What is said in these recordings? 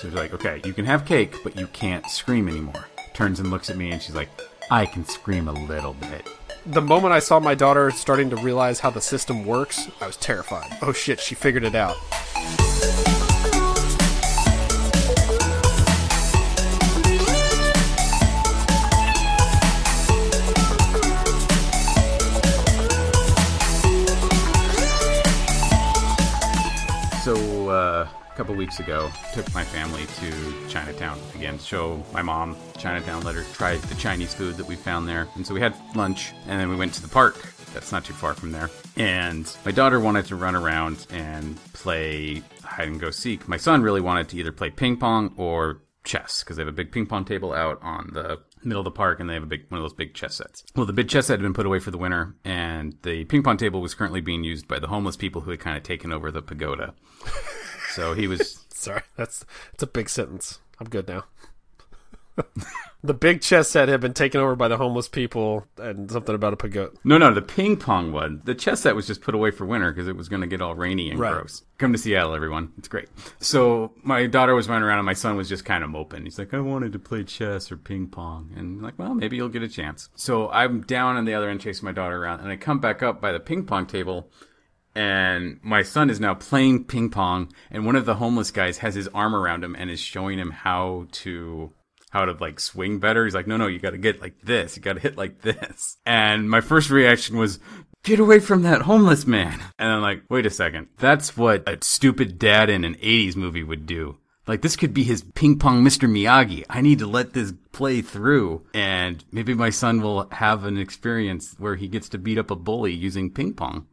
So she's like, okay, you can have cake, but you can't scream anymore. Turns and looks at me and she's like, I can scream a little bit. The moment I saw my daughter starting to realize how the system works, I was terrified. Oh shit, she figured it out. So, a couple weeks ago, took my family to Chinatown again to show my mom Chinatown, let her try the Chinese food that we found there. And so we had lunch, and then we went to the park. That's not too far from there. And my daughter wanted to run around and play hide and go seek. My son really wanted to either play ping pong or chess, because they have a big ping pong table out on the middle of the park, and they have one of those big chess sets. Well, the big chess set had been put away for the winter, and the ping pong table was currently being used by the homeless people who had kind of taken over the pagoda. So he was... Sorry, that's a big sentence. I'm good now. The big chess set had been taken over by the homeless people, and something about a pagoda. No, the ping pong one. The chess set was just put away for winter because it was going to get all rainy and gross. Come to Seattle, everyone. It's great. So my daughter was running around, and my son was just kind of moping. He's like, I wanted to play chess or ping pong. And I'm like, well, maybe you'll get a chance. So I'm down on the other end chasing my daughter around, and I come back up by the ping pong table, and my son is now playing ping pong, and one of the homeless guys has his arm around him and is showing him how to like swing better. He's like, no, you got to get like this. You got to hit like this. And my first reaction was, get away from that homeless man. And I'm like, wait a second. That's what a stupid dad in an 80s movie would do. Like, this could be his ping pong Mr. Miyagi. I need to let this play through, and maybe my son will have an experience where he gets to beat up a bully using ping pong.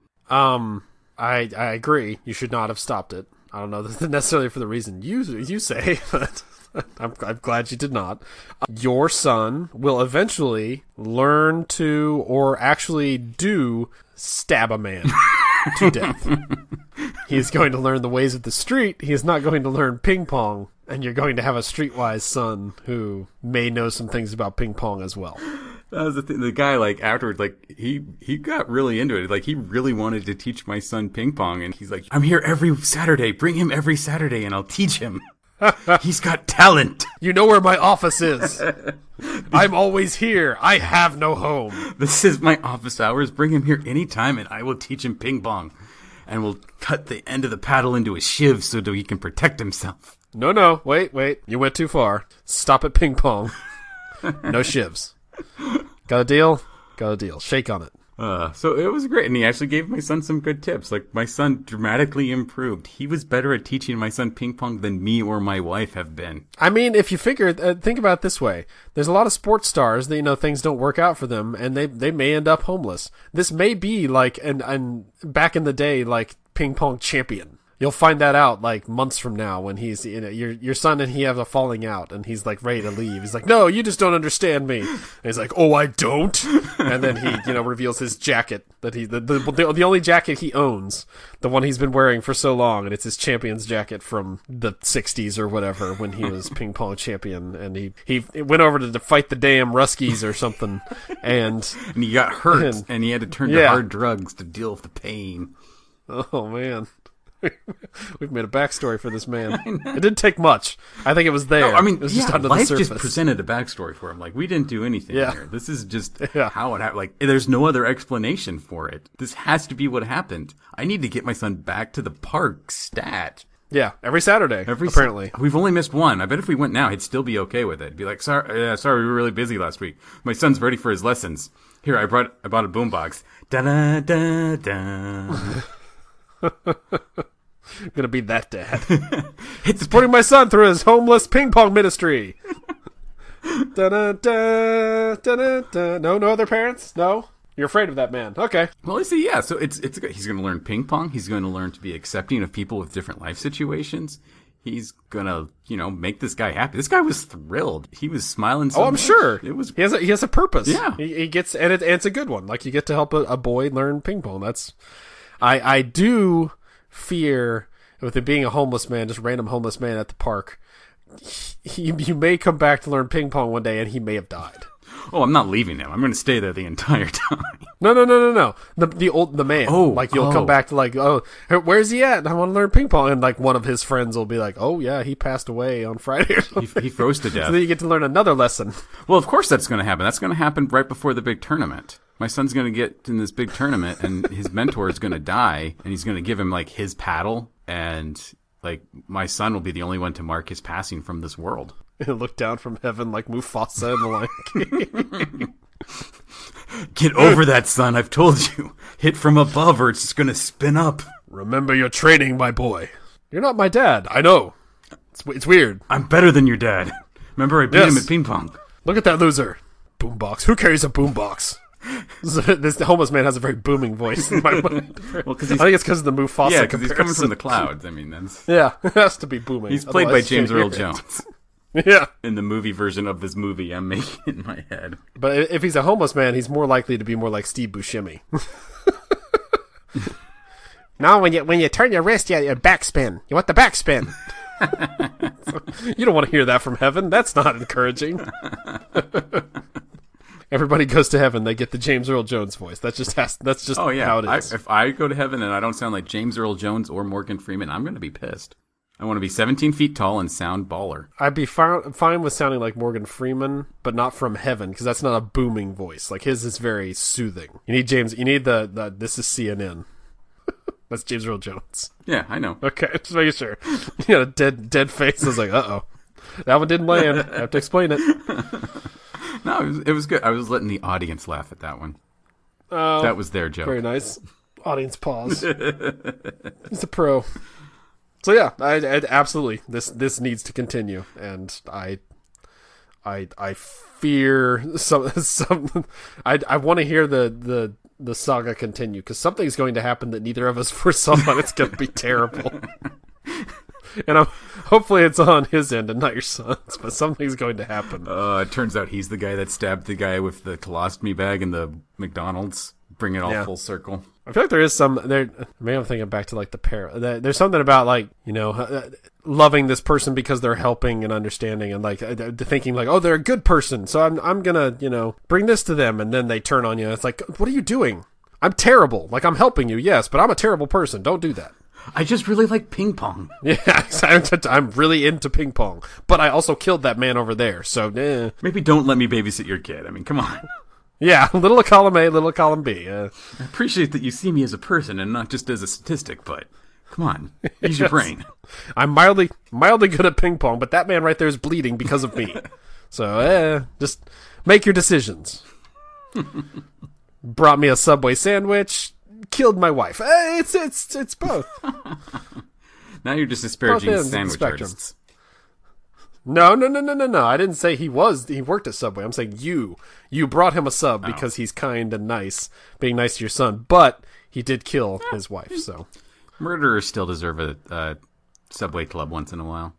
I agree. You should not have stopped it. I don't know necessarily for the reason you say, but I'm glad you did not. Your son will eventually learn to, or actually do, stab a man to death. He is going to learn the ways of the street. He is not going to learn ping pong, and you're going to have a streetwise son who may know some things about ping pong as well. That was the thing. The guy, like, afterwards, like, he got really into it. Like, he really wanted to teach my son ping pong, and he's like, I'm here every Saturday. Bring him every Saturday, and I'll teach him. He's got talent. You know where my office is. I'm always here. I have no home. This is my office hours. Bring him here anytime, and I will teach him ping pong. And we'll cut the end of the paddle into a shiv so that he can protect himself. No. Wait. You went too far. Stop at ping pong. No shivs. Got a deal? Got a deal. Shake on it. So it was great, and he actually gave my son some good tips. Like, my son dramatically improved. He was better at teaching my son ping pong than me or my wife have been. I mean, if you figure, think about it this way. There's a lot of sports stars that, things don't work out for them, and they may end up homeless. This may be like, and back in the day, like, ping pong champion. You'll find that out like months from now when he's, your son and he have a falling out and he's like ready to leave. He's like, no, you just don't understand me. And he's like, oh, I don't. And then he, reveals his jacket that the only jacket he owns, the one he's been wearing for so long. And it's his champion's jacket from the 60s or whatever when he was ping pong champion. And he went over to fight the damn Ruskies or something. And he got hurt and he had to turn to hard drugs to deal with the pain. Oh, man. We've made a backstory for this man. It didn't take much. I think it was there. No, I mean, it was just under life the surface. Just presented a backstory for him. Like, we didn't do anything here. This is just how it happened. Like, there's no other explanation for it. This has to be what happened. I need to get my son back to the park stat. Yeah, every Saturday, apparently. We've only missed one. I bet if we went now, he'd still be okay with it. Be like, sorry, we were really busy last week. My son's ready for his lessons. Here, I bought a boombox. Da-da-da-da. I'm gonna be that dad. Supporting my son through his homeless ping pong ministry. Da-da-da, da-da-da. No other parents? No? You're afraid of that man. Okay. Well, I see, yeah. So it's he's going to learn ping pong. He's going to learn to be accepting of people with different life situations. He's going to, make this guy happy. This guy was thrilled. He was smiling so much. I'm sure. It was. He has a purpose. Yeah. He gets, and it's a good one. Like, you get to help a boy learn ping pong. I do fear with it being a homeless man, just random homeless man at the park. You may come back to learn ping pong one day, and he may have died. Oh, I'm not leaving him. I'm going to stay there the entire time. No. The man. Oh, like you'll come back to like, oh, where's he at? I want to learn ping pong. And like one of his friends will be like, oh yeah, he passed away on Friday or something. He froze to death. So then you get to learn another lesson. Well, of course that's going to happen. That's going to happen right before the big tournament. My son's going to get in this big tournament, and his mentor is going to die, and he's going to give him like his paddle, and like my son will be the only one to mark his passing from this world. He'll look down from heaven like Mufasa in the Lion King. Get over that, son. I've told you. Hit from above, or it's just going to spin up. Remember your training, my boy. You're not my dad. I know. It's weird. I'm better than your dad. Remember, I beat him at ping pong. Look at that loser. Boombox. Who carries a boombox? This homeless man has a very booming voice in my mind. Well, I think it's because of the Mufasa. Yeah, because he's coming from the clouds. I mean, that's it has to be booming. He's played by James Earl Jones. Yeah, in the movie version of this movie I'm making in my head. But if he's a homeless man, he's more likely to be more like Steve Buscemi. Now, when you turn your wrist, you backspin. You want the backspin. You don't want to hear that from heaven. That's not encouraging. Everybody goes to heaven, they get the James Earl Jones voice. That's just how it is. If I go to heaven and I don't sound like James Earl Jones or Morgan Freeman, I'm going to be pissed. I want to be 17 feet tall and sound baller. I'd be fine with sounding like Morgan Freeman, but not from heaven, because that's not a booming voice. Like his is very soothing. You need the this is CNN. That's James Earl Jones. Yeah, I know. Okay, just making sure. You got a dead face. I was like, uh-oh. That one didn't land. I have to explain it. No, it was good. I was letting the audience laugh at that one. That was their joke. Very nice. Audience pause. He's a pro. So yeah, I absolutely this needs to continue, and I fear some I want to hear the saga continue, because something's going to happen that neither of us foresaw, and it's going to be terrible. And hopefully it's on his end and not your son's, but something's going to happen. It turns out he's the guy that stabbed the guy with the colostomy bag in the McDonald's. Bring it all full circle. I feel like there is some there. Maybe I'm thinking back to like there's something about like, you know, loving this person because they're helping and understanding, and like thinking like, oh, they're a good person, so I'm gonna, you know, bring this to them, and then they turn on you. It's like, what are you doing? I'm terrible. Like, I'm helping you, yes, but I'm a terrible person. Don't do that. I just really like ping pong. Yeah, I'm really into ping pong, but I also killed that man over there. So maybe don't let me babysit your kid. I mean, come on. Yeah, little column A, little column B. I appreciate that you see me as a person and not just as a statistic, but come on, use your brain. I'm mildly good at ping pong, but that man right there is bleeding because of me. So, just make your decisions. Brought me a Subway sandwich, killed my wife. It's both. Now you're just disparaging sandwich artists. No. I didn't say he worked at Subway. I'm saying you brought him a sub because he's kind and nice, being nice to your son, but he did kill his wife, so. Murderers still deserve a Subway club once in a while.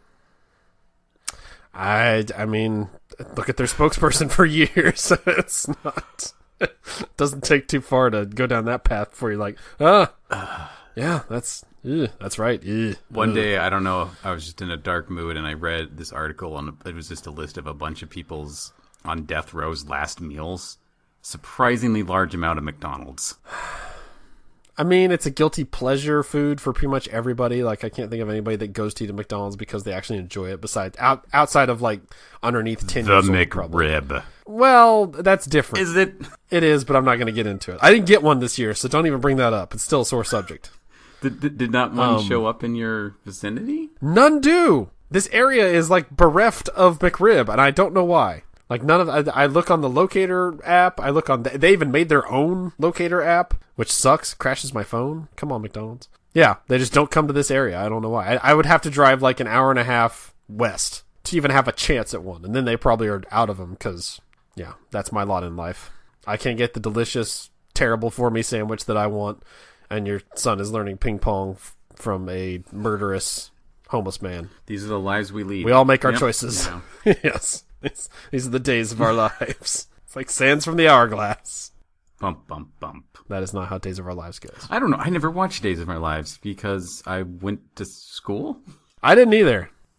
I mean, look at their spokesperson for years. It's not, it doesn't take too far to go down that path before you're like, yeah, that's right. One day, I don't know, I was just in a dark mood and I read this article it was just a list of a bunch of people's on death row's last meals. Surprisingly large amount of McDonald's. I mean, it's a guilty pleasure food for pretty much everybody. Like, I can't think of anybody that goes to eat a McDonald's because they actually enjoy it, besides outside of like underneath 10 years old. The McRib. Well, that's different. Is it? It is, but I'm not going to get into it. I didn't get one this year, so don't even bring that up. It's still a sore subject. Did not one show up in your vicinity? None do. This area is like bereft of McRib, and I don't know why. Like, none of I look on the locator app. I look on they even made their own locator app, which sucks. Crashes my phone. Come on, McDonald's. Yeah, they just don't come to this area. I don't know why. I would have to drive like an hour and a half west to even have a chance at one, and then they probably are out of them because, yeah, that's my lot in life. I can't get the delicious, terrible for me sandwich that I want, and your son is learning ping pong from a murderous homeless man. These are the lives we lead. We all make our choices. You know. Yes. These are the days of our lives. It's like sands from the hourglass. Bump, bump, bump. That is not how Days of Our Lives goes. I don't know. I never watched Days of Our Lives because I went to school. I didn't either.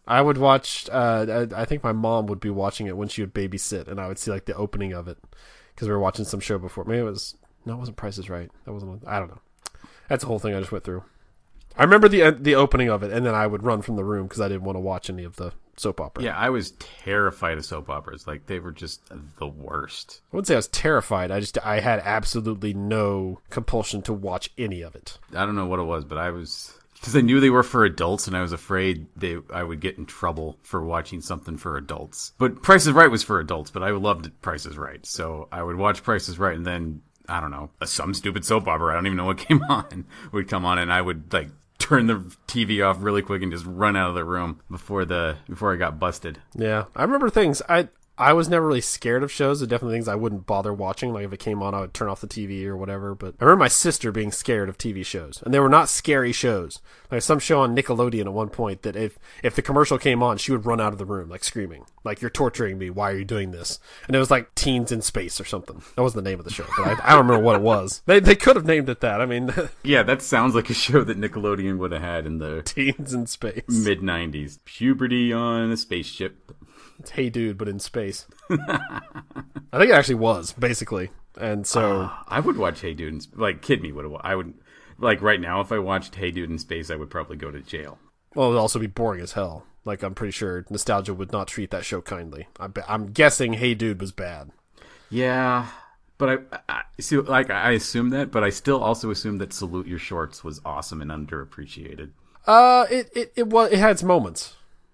I would watch. I think my mom would be watching it when she would babysit, and I would see like the opening of it because we were watching some show before. Maybe it wasn't Price is Right. That wasn't. I don't know. That's a whole thing I just went through. I remember the opening of it, and then I would run from the room because I didn't want to watch any of the soap opera. Yeah, I was terrified of soap operas. Like, they were just the worst. I wouldn't say I was terrified. I had absolutely no compulsion to watch any of it. I don't know what it was, but I was... Because I knew they were for adults, and I was afraid I would get in trouble for watching something for adults. But Price is Right was for adults, but I loved Price is Right. So I would watch Price is Right, and then, I don't know, some stupid soap opera, I don't even know what came on, would come on, and I would, like, turn the TV off really quick and just run out of the room before I got busted. Yeah, I remember things. I was never really scared of shows. There are definitely things I wouldn't bother watching. Like if it came on, I would turn off the TV or whatever. But I remember my sister being scared of TV shows, and they were not scary shows. Like some show on Nickelodeon at one point that if the commercial came on, she would run out of the room like screaming, like "You're torturing me! Why are you doing this?" And it was like Teens in Space or something. That wasn't the name of the show, but I don't remember what it was. They could have named it that. I mean, yeah, that sounds like a show that Nickelodeon would have had in the Teens in Space mid-90s. Puberty on a spaceship. It's Hey Dude, but in space. I think it actually was, basically. And so... I would watch Hey Dude kid me. I would... Like, right now, if I watched Hey Dude in Space, I would probably go to jail. Well, it would also be boring as hell. Like, I'm pretty sure Nostalgia would not treat that show kindly. I'm guessing Hey Dude was bad. Yeah, but I see, like, I assume that, but I still also assume that Salute Your Shorts was awesome and underappreciated. It had its moments.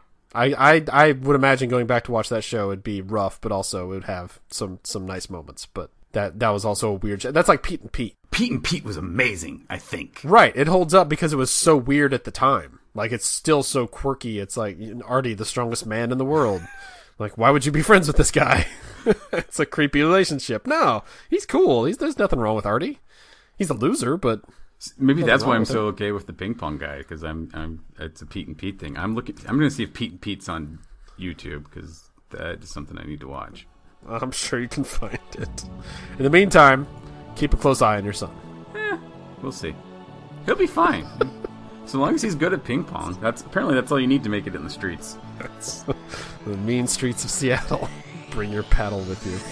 I would imagine going back to watch that show it'd be rough, but also it would have some nice moments. But that was also a weird. That's like Pete and Pete. Pete and Pete was amazing, I think. Right, it holds up because it was so weird at the time. Like it's still so quirky. It's like Artie, the strongest man in the world. Like, why would you be friends with this guy? It's a creepy relationship. No, he's cool. There's nothing wrong with Artie. He's a loser, but. Maybe that's why I'm so okay with the ping pong guy, because it's a Pete and Pete thing. I'm going to see if Pete and Pete's on YouTube, because that is something I need to watch. I'm sure you can find it. In the meantime, keep a close eye on your son. We'll see. He'll be fine. So long as he's good at ping pong. That's all you need to make it in the streets. That's the mean streets of Seattle. Bring your paddle with you.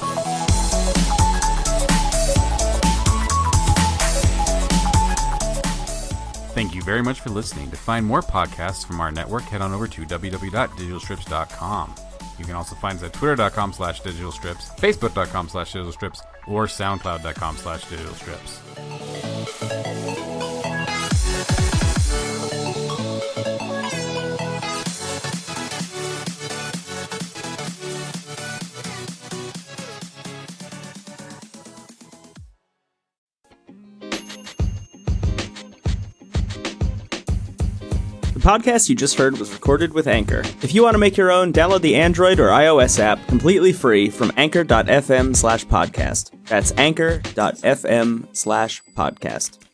Thank you very much for listening. To find more podcasts from our network, head on over to www.digitalstrips.com. You can also find us at twitter.com/digitalstrips, facebook.com/digitalstrips, or soundcloud.com/digitalstrips. The podcast you just heard was recorded with Anchor. If you want to make your own, download the Android or iOS app completely free from anchor.fm/podcast. That's anchor.fm/podcast.